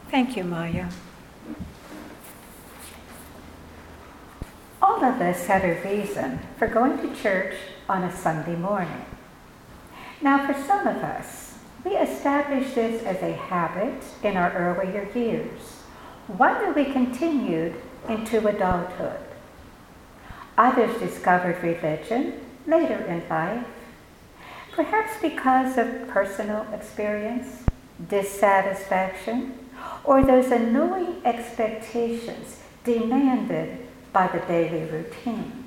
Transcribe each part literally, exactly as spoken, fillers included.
Thank you, Maya. All of us have a reason for going to church on a Sunday morning. Now, for some of us, we established this as a habit in our earlier years, one that we continued into adulthood. Others discovered religion later in life, perhaps because of personal experience, dissatisfaction, or those annoying expectations demanded by the daily routine.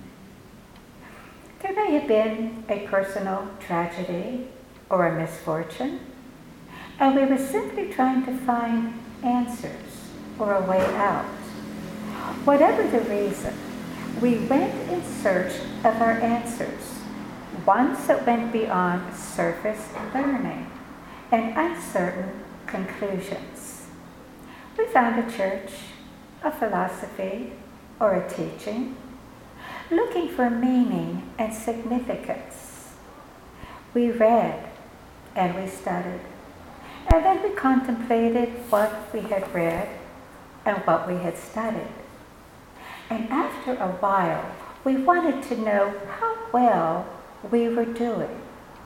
There may have been a personal tragedy or a misfortune, and we were simply trying to find answers or a way out. Whatever the reason, we went in search of our answers, ones that went beyond surface learning and uncertain conclusions. We found a church, a philosophy, or a teaching, looking for meaning and significance. We read and we studied, and then we contemplated what we had read and what we had studied. And after a while, we wanted to know how well we were doing.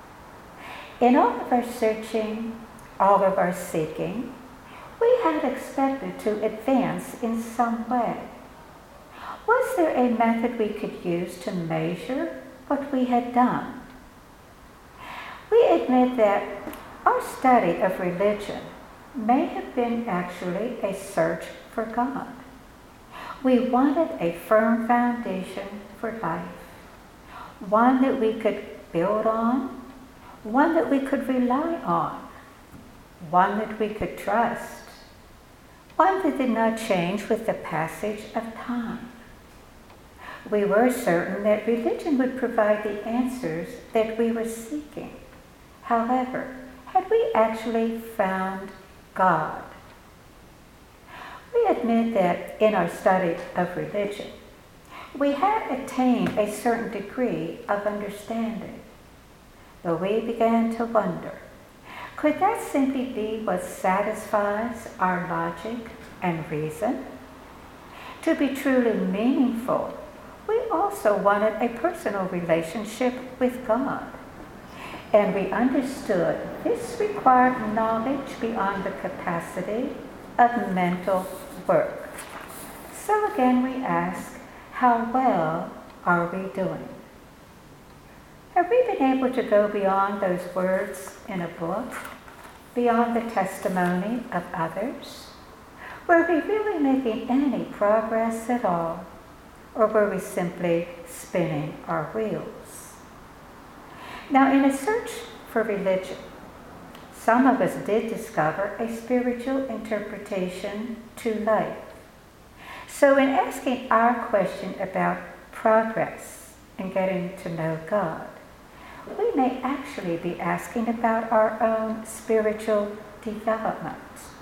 In all of our searching, all of our seeking, we had expected to advance in some way. Was there a method we could use to measure what we had done? We admit that our study of religion may have been actually a search for God. We wanted a firm foundation for life, one that we could build on, one that we could rely on, one that we could trust, one that did not change with the passage of time. We were certain that religion would provide the answers that we were seeking. However, had we actually found God? We admit that in our study of religion, we had attained a certain degree of understanding. But we began to wonder, could that simply be what satisfies our logic and reason? To be truly meaningful, we also wanted a personal relationship with God. And we understood this required knowledge beyond the capacity of mental work. So again we ask, how well are we doing? Have we been able to go beyond those words in a book, beyond the testimony of others? Were we really making any progress at all? Or were we simply spinning our wheels? Now, in a search for religion, some of us did discover a spiritual interpretation to life. So in asking our question about progress in getting to know God, we may actually be asking about our own spiritual development.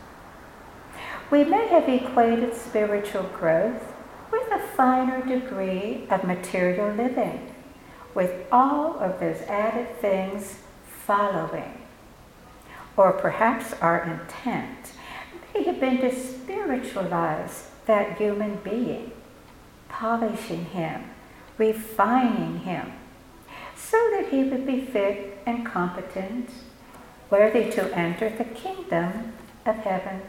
We may have equated spiritual growth with a finer degree of material living, with all of those added things following. Or perhaps our intent may have been to spiritualize that human being, polishing him, refining him, so that he would be fit and competent, worthy to enter the kingdom of heaven.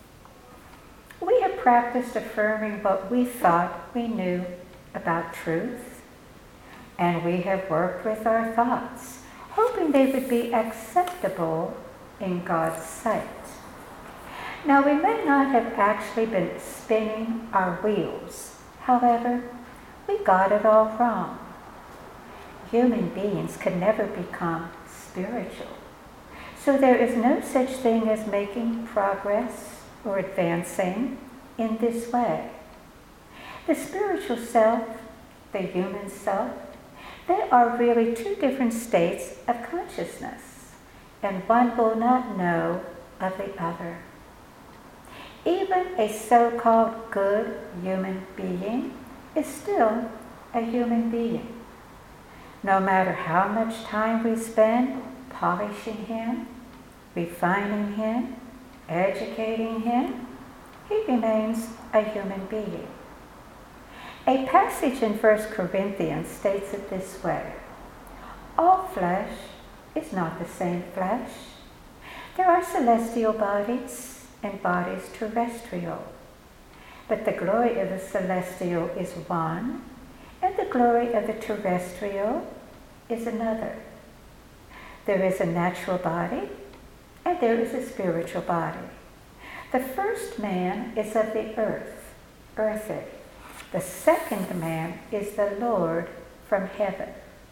We have practiced affirming what we thought we knew about truth, and we have worked with our thoughts, hoping they would be acceptable in God's sight. Now, we may not have actually been spinning our wheels. However, we got it all wrong. Human beings can never become spiritual. So there is no such thing as making progress or advancing in this way. The spiritual self, the human self, they are really two different states of consciousness, and one will not know of the other. Even a so-called good human being is still a human being. No matter how much time we spend polishing him, refining him, educating him, he remains a human being. A passage in First Corinthians states it this way: all flesh is not the same flesh. There are celestial bodies and bodies terrestrial, but the glory of the celestial is one, and the glory of the terrestrial is another. There is a natural body, and there is a spiritual body. The first man is of the earth, earthy. The second man is the Lord from heaven.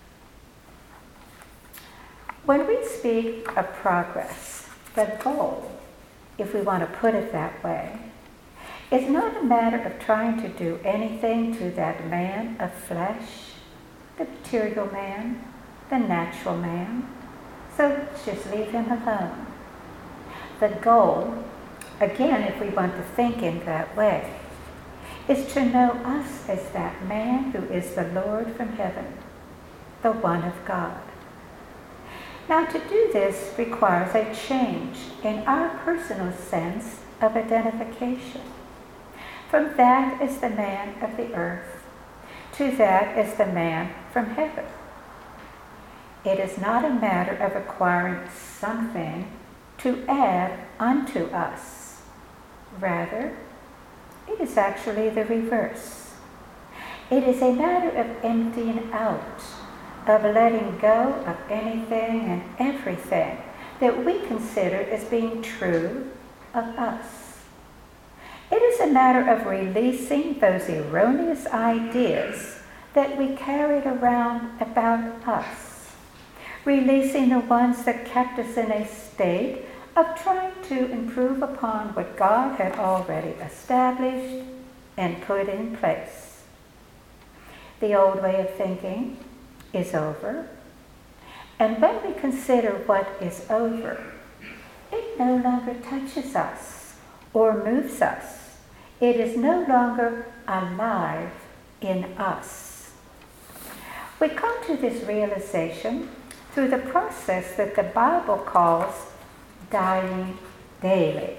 When we speak of progress, the goal, if we want to put it that way, is not a matter of trying to do anything to that man of flesh, the material man, the natural man. So let's just leave him alone. The goal, again, if we want to think in that way, is to know us as that man who is the Lord from heaven, the one of God. Now, to do this requires a change in our personal sense of identification. From that as the man of the earth to that as the man from heaven. It is not a matter of acquiring something to add unto us. Rather, it is actually the reverse. It is a matter of emptying out, of letting go of anything and everything that we consider as being true of us. It is a matter of releasing those erroneous ideas that we carried around about us, releasing the ones that kept us in a state of trying to improve upon what God had already established and put in place. The old way of thinking is over, and when we consider what is over, it no longer touches us or moves us. It is no longer alive in us. We come to this realization through the process that the Bible calls dying daily.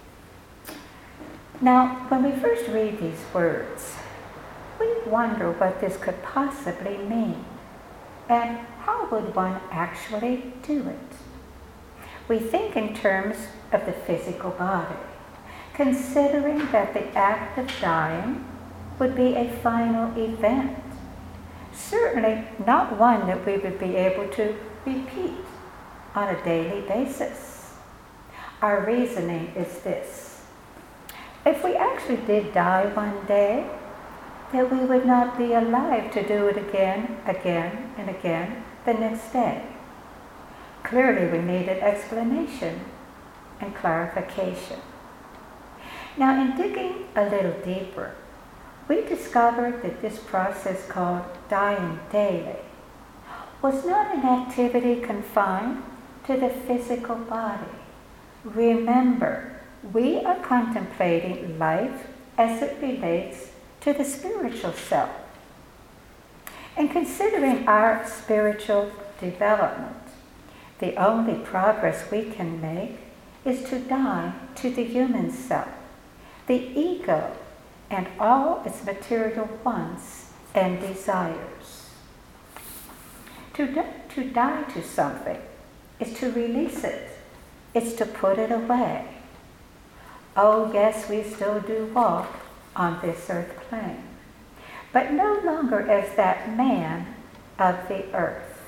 Now, when we first read these words, we wonder what this could possibly mean, and how would one actually do it? We think in terms of the physical body, considering that the act of dying would be a final event, certainly not one that we would be able to repeat on a daily basis. Our reasoning is this: if we actually did die one day, that we would not be alive to do it again, again, and again the next day. Clearly, we needed explanation and clarification. Now, in digging a little deeper, we discovered that this process called dying daily was not an activity confined to the physical body. Remember, we are contemplating life as it relates to the spiritual self. And considering our spiritual development, the only progress we can make is to die to the human self, the ego, and all its material wants and desires. To, di- to die to something is to release it. It's to put it away. Oh yes, we still do walk on this earth plane, but no longer as that man of the earth.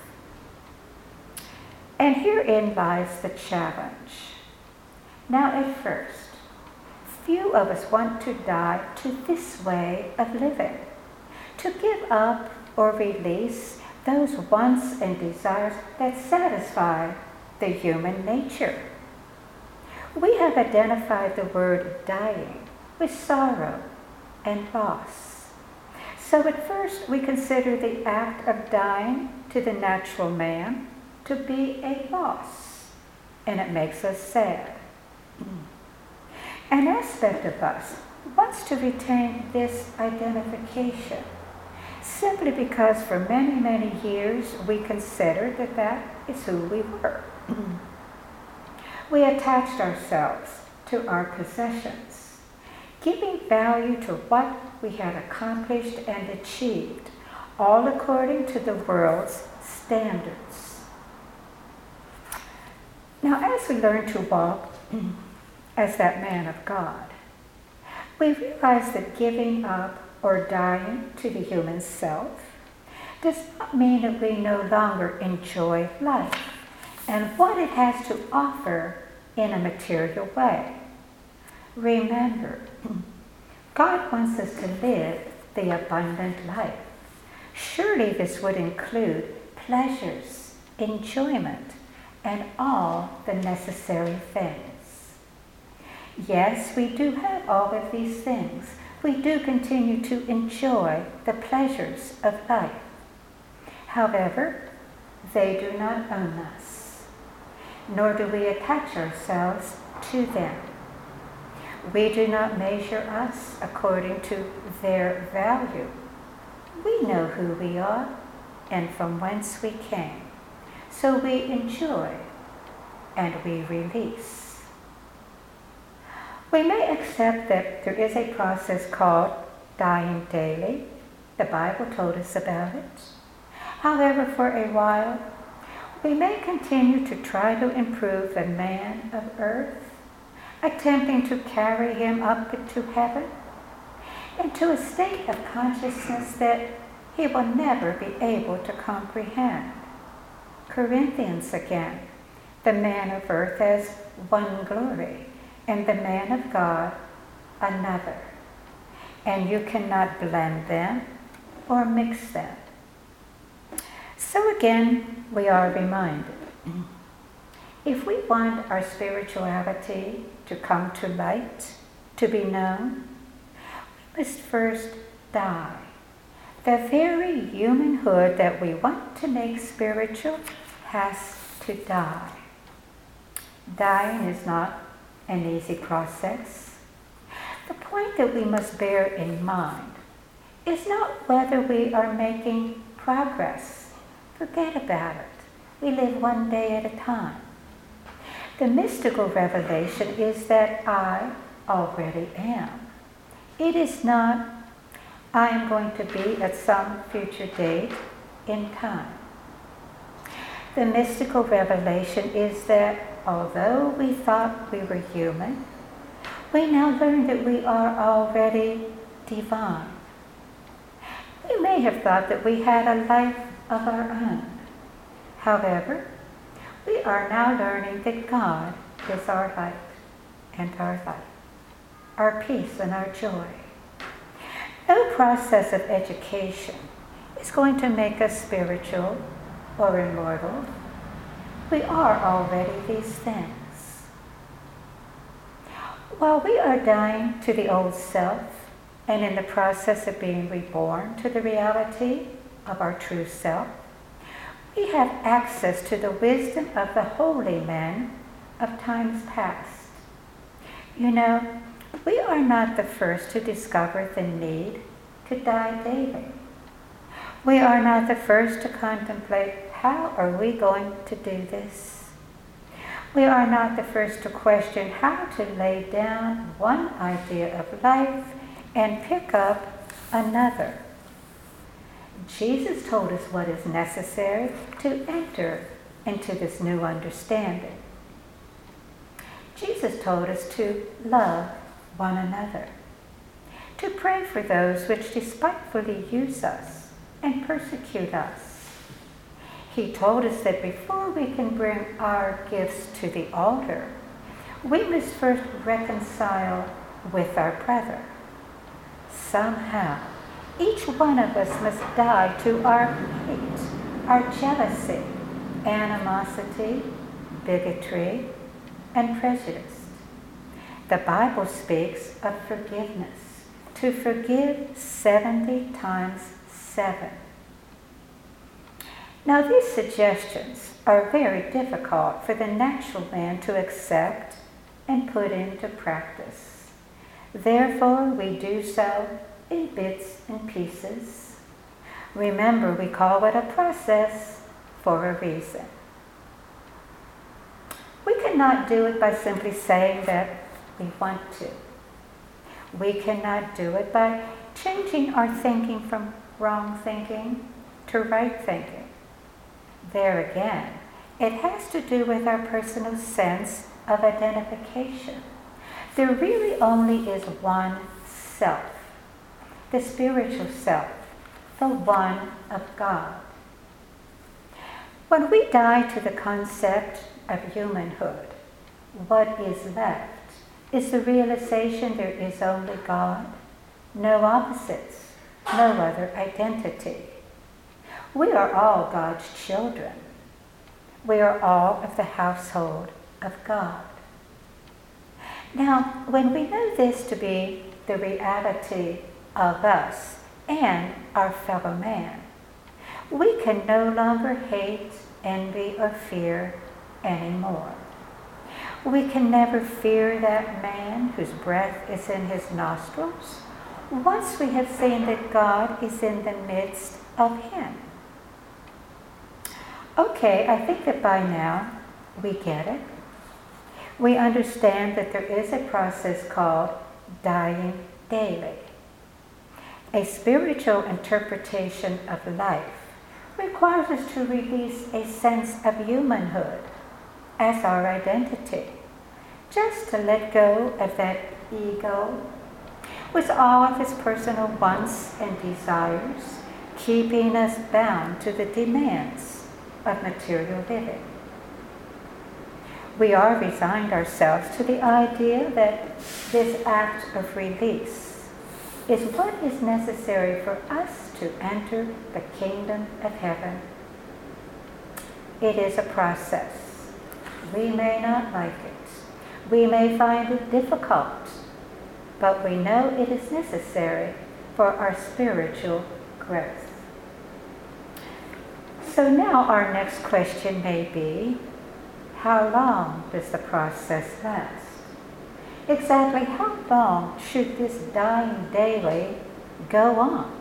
And herein lies the challenge. Now, at first, few of us want to die to this way of living, to give up or release those wants and desires that satisfy the human nature. We have identified the word dying with sorrow and loss. So at first we consider the act of dying to the natural man to be a loss, and it makes us sad. An aspect of us wants to retain this identification simply because for many, many years we considered that that is who we were. We attached ourselves to our possessions, giving value to what we had accomplished and achieved, all according to the world's standards. Now, as we learn to walk as that man of God, we realize that giving up or dying to the human self does not mean that we no longer enjoy life and what it has to offer in a material way. Remember, God wants us to live the abundant life. Surely this would include pleasures, enjoyment, and all the necessary things. Yes, we do have all of these things. We do continue to enjoy the pleasures of life. However, they do not own us, nor do we attach ourselves to them. We do not measure us according to their value. We know who we are and from whence we came. So we enjoy and we release. We may accept that there is a process called dying daily. The Bible told us about it. However, for a while, we may continue to try to improve the man of earth, attempting to carry him up into heaven, into a state of consciousness that he will never be able to comprehend. Corinthians again, the man of earth has one glory, and the man of God another. And you cannot blend them or mix them. So again, we are reminded, if we want our spirituality to come to light, to be known, we must first die. The very humanhood that we want to make spiritual has to die. Dying is not an easy process. The point that we must bear in mind is not whether we are making progress. Forget about it. We live one day at a time. The mystical revelation is that I already am. It is not, I am going to be at some future date in time. The mystical revelation is that although we thought we were human, we now learn that we are already divine. We may have thought that we had a life of our own. However, we are now learning that God is our light and our life, our peace and our joy. No process of education is going to make us spiritual or immortal. We are already these things. While we are dying to the old self and in the process of being reborn to the reality of our true self, we have access to the wisdom of the holy men of times past. You know, we are not the first to discover the need to die daily. We are not the first to contemplate how are we going to do this. We are not the first to question how to lay down one idea of life and pick up another. Jesus told us what is necessary to enter into this new understanding. Jesus told us to love one another, to pray for those which despitefully use us and persecute us. He told us that before we can bring our gifts to the altar, we must first reconcile with our brother. Somehow, each one of us must die to our hate, our jealousy, animosity, bigotry, and prejudice. The Bible speaks of forgiveness, to forgive seventy times seven. Now these suggestions are very difficult for the natural man to accept and put into practice. Therefore, we do so in bits and pieces. Remember, we call it a process for a reason. We cannot do it by simply saying that we want to. We cannot do it by changing our thinking from wrong thinking to right thinking. There again, it has to do with our personal sense of identification. There really only is one self, the spiritual self, the one of God. When we die to the concept of humanhood, what is left is the realization there is only God, no opposites, no other identity. We are all God's children. We are all of the household of God. Now, when we know this to be the reality of us and our fellow man, we can no longer hate, envy, or fear anymore. We can never fear that man whose breath is in his nostrils once we have seen that God is in the midst of him. Okay, I think that by now we get it. We understand that there is a process called dying daily. A spiritual interpretation of life requires us to release a sense of humanhood as our identity, just to let go of that ego with all of its personal wants and desires, keeping us bound to the demands of material living. We are resigned ourselves to the idea that this act of release is what is necessary for us to enter the kingdom of heaven. It is a process. We may not like it. We may find it difficult, but we know it is necessary for our spiritual growth. So now our next question may be, how long does the process last? Exactly how long should this dying daily go on?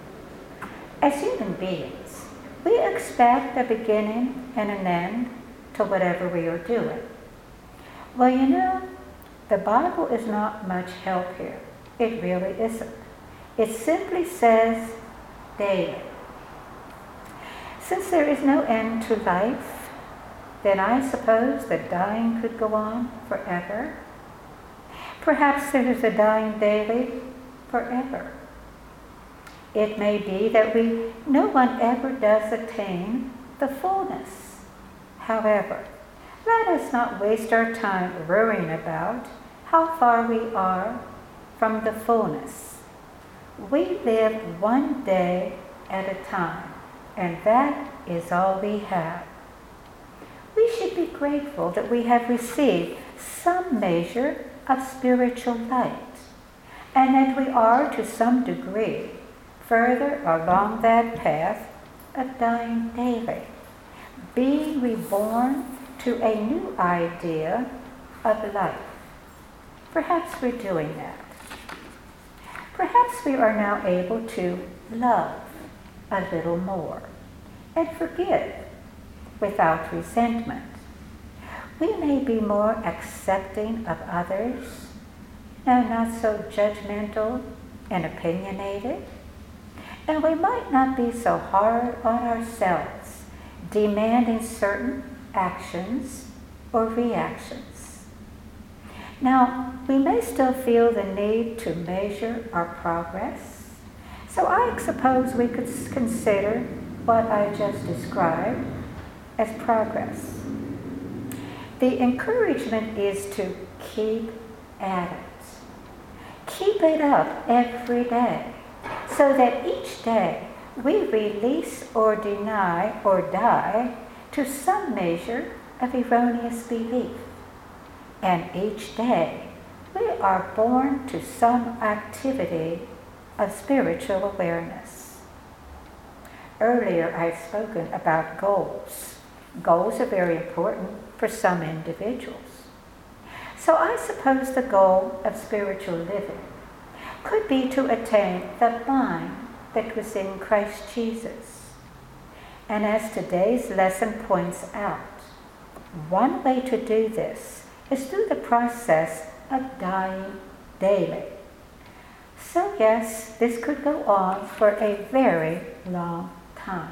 As human beings, we expect a beginning and an end to whatever we are doing. Well, you know, the Bible is not much help here. It really isn't. It simply says daily. Since there is no end to life, then I suppose that dying could go on forever. Perhaps there is a dying daily forever. It may be that we, no one ever does attain the fullness. However, let us not waste our time worrying about how far we are from the fullness. We live one day at a time, and that is all we have. We should be grateful that we have received some measure of spiritual light, and that we are, to some degree, further along that path of dying daily, being reborn to a new idea of life. Perhaps we're doing that. Perhaps we are now able to love a little more and forgive without resentment. We may be more accepting of others, no, not so judgmental and opinionated, and we might not be so hard on ourselves, demanding certain actions or reactions. Now, we may still feel the need to measure our progress, so I suppose we could consider what I just described as progress. The encouragement is to keep at it. Keep it up every day, so that each day we release or deny or die to some measure of erroneous belief. And each day we are born to some activity of spiritual awareness. Earlier I've spoken about goals. Goals are very important for some individuals. So I suppose the goal of spiritual living could be to attain the mind that was in Christ Jesus. And as today's lesson points out, one way to do this is through the process of dying daily. So yes, this could go on for a very long time.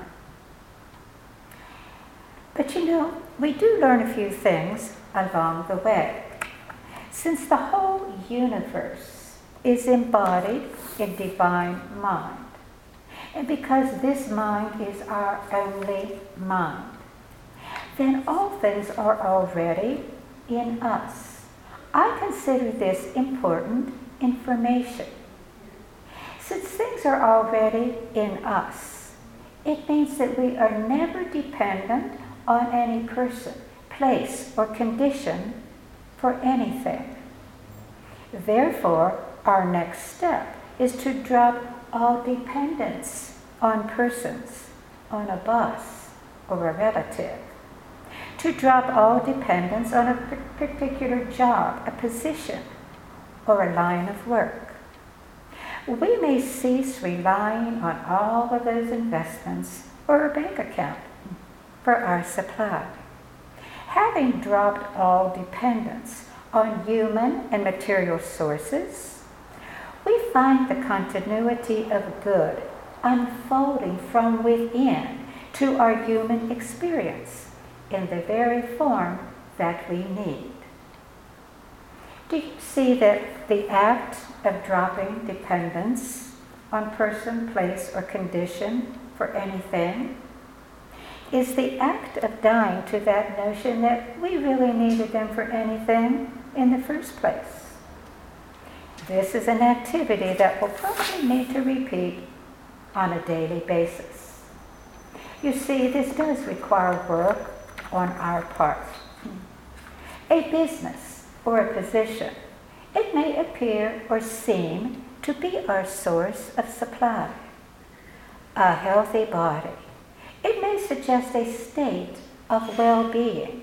But you know, we do learn a few things along the way. Since the whole universe is embodied in divine mind, and because this mind is our only mind, then all things are already in us. I consider this important information. Since things are already in us, it means that we are never dependent on any person, place, or condition for anything. Therefore, our next step is to drop all dependence on persons, on a boss, or a relative. To drop all dependence on a particular job, a position, or a line of work. We may cease relying on all of those investments or a bank account for our supply. Having dropped all dependence on human and material sources, we find the continuity of good unfolding from within to our human experience in the very form that we need. Do you see that the act of dropping dependence on person, place, or condition for anything is the act of dying to that notion that we really needed them for anything in the first place? This is an activity that we'll probably need to repeat on a daily basis. You see, this does require work on our part. A business or a position, it may appear or seem to be our source of supply. A healthy body, it may suggest a state of well-being.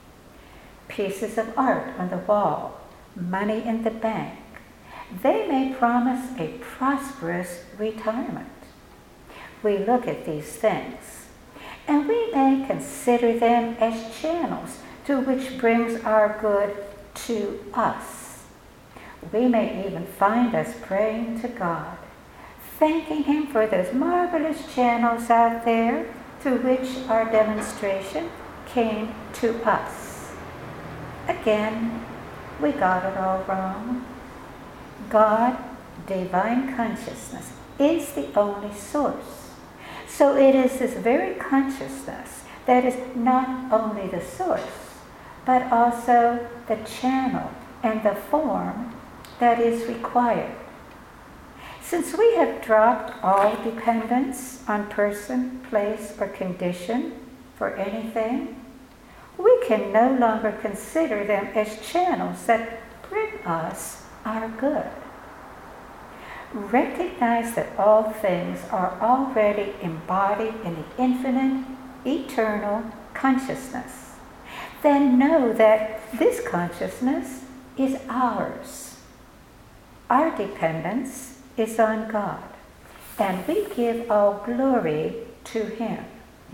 Pieces of art on the wall, money in the bank, they may promise a prosperous retirement. We look at these things, and we may consider them as channels through which brings our good to us. We may even find us praying to God, thanking Him for those marvelous channels out there through which our demonstration came to us. Again, we got it all wrong. God, divine consciousness, is the only source. So it is this very consciousness that is not only the source, but also the channel and the form that is required. Since we have dropped all dependence on person, place, or condition for anything, we can no longer consider them as channels that bring us our good. Recognize that all things are already embodied in the infinite, eternal consciousness. Then know that this consciousness is ours. Our dependence is on God, and we give all glory to Him.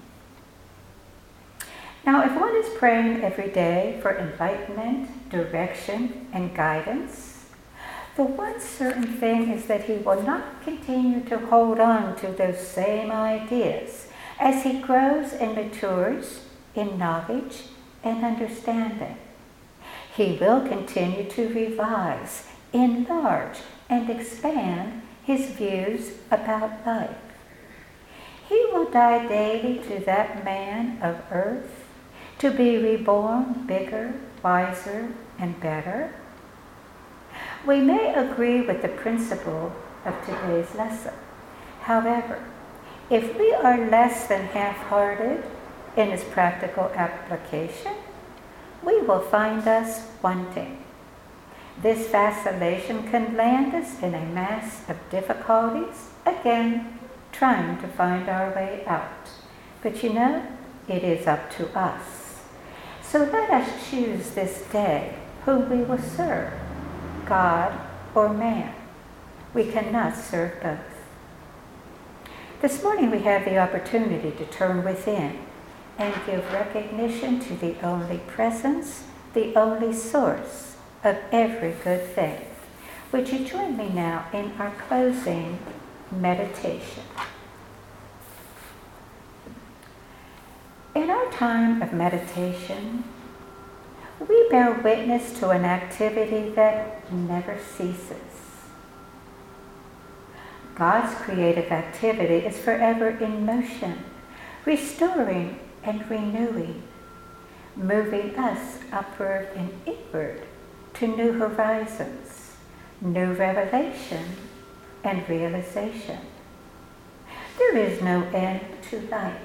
Now, if one is praying every day for enlightenment, direction, and guidance, the one certain thing is that he will not continue to hold on to those same ideas as he grows and matures in knowledge and understanding. He will continue to revise, enlarge, and expand his views about life. He will die daily to that man of earth, to be reborn bigger, wiser, and better. We may agree with the principle of today's lesson. However, if we are less than half-hearted in its practical application, we will find us wanting. This vacillation can land us in a mass of difficulties, again, trying to find our way out. But you know, it is up to us. So let us choose this day whom we will serve, God or man. We cannot serve both. This morning we have the opportunity to turn within and give recognition to the only presence, the only source of every good thing. Would you join me now in our closing meditation? In our time of meditation, we bear witness to an activity that never ceases. God's creative activity is forever in motion, restoring and renewing, moving us upward and inward to new horizons, new revelation and realization. There is no end to life.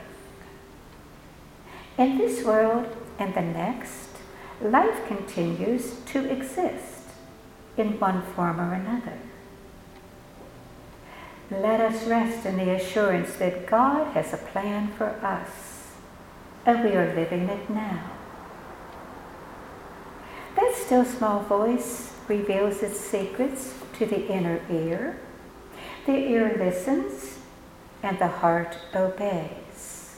In this world and the next, life continues to exist in one form or another. Let us rest in the assurance that God has a plan for us, and we are living it now. That still small voice reveals its secrets to the inner ear. The ear listens, and the heart obeys.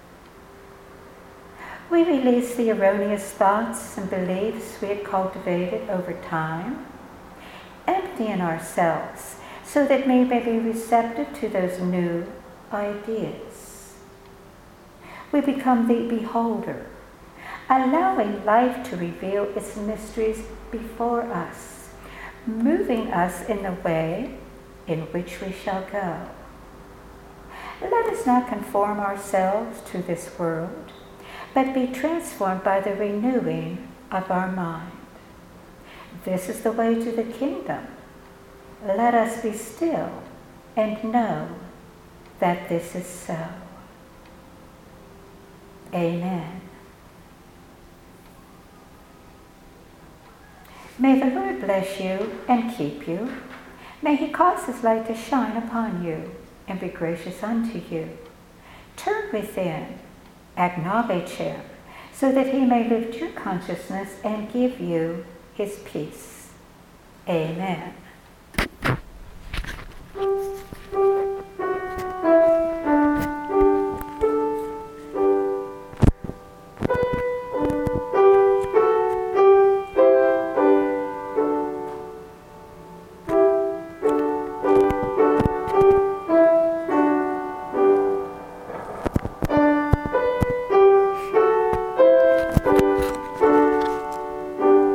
We release the erroneous thoughts and beliefs we had cultivated over time, emptying ourselves so that we may be receptive to those new ideas. We become the beholder, allowing life to reveal its mysteries before us, moving us in the way in which we shall go. Let us not conform ourselves to this world, but be transformed by the renewing of our mind. This is the way to the kingdom. Let us be still and know that this is so. Amen. May the Lord bless you and keep you. May he cause his light to shine upon you and be gracious unto you. Turn within, acknowledge him, so that he may lift your consciousness and give you his peace. Amen.